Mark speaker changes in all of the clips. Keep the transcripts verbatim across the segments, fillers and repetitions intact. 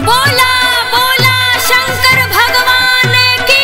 Speaker 1: बोला बोला शंकर भगवान की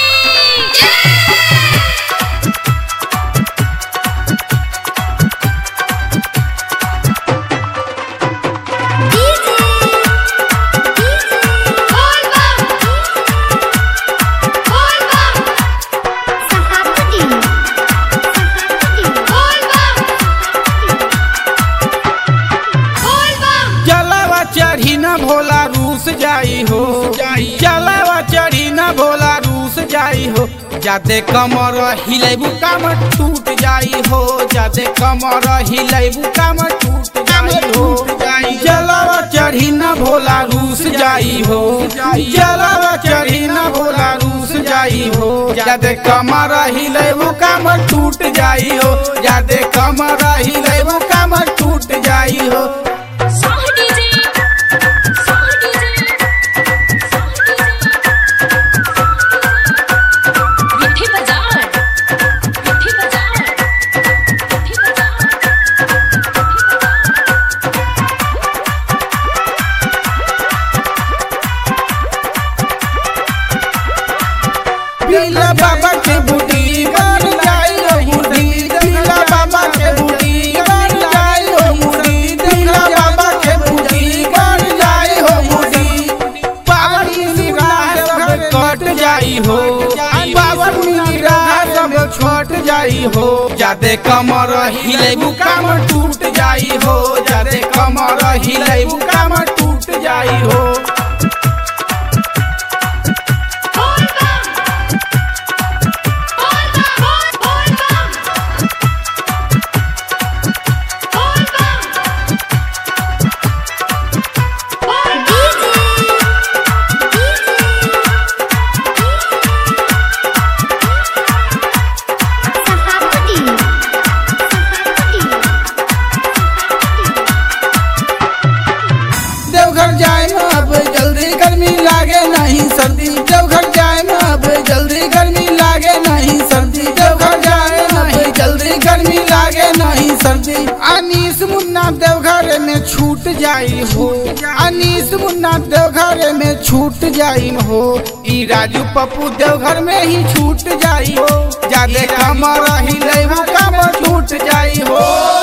Speaker 2: जलावा चढ़ी न भोला रूस जाई हो जलावा चढ़ी न भोला रूस जाई हो जाते कमर हिलेबू काम टूट जाई हो जाते कमर हिलेबू काम टूट जाई हो जलावा चढ़ी न भोला रूस जाई हो जलावा चढ़ी न भोला रूस जाई हो जाते कमर हिलेबू काम टूट जाई हो जाते कमर हिलेबू काम टूट जाई हो पीला बाबा के बूटी बन जाई हो मुड़ी पीला बाबा के बूटी बन जाई हो मुड़ी पीला बाबा के बूटी बन जाई हो मुड़ी पावनी निगाह सब कट जाई हो पावनी निगाह सब छट जाई हो जादे कमर हिलेबू काम टूट जाई हो जादे कमर हिलेबू काम टूट जाई हो देवघर जाए में अब जल्दी गर्मी लागे नहीं सर्दी देवघर जाए में अब जल्दी गर्मी लागे नहीं सर्दी देवघर जाए में अब जल्दी गर्मी लागे नहीं सर्दी अनीस मुन्ना देवघर में छूट जाई हो अनीस मुन्ना देवघर में छूट जाई हो ई राजू पप्पू देवघर में ही छूट जाई हो जादे कमर हिलेबू कमर छूट जाई हो।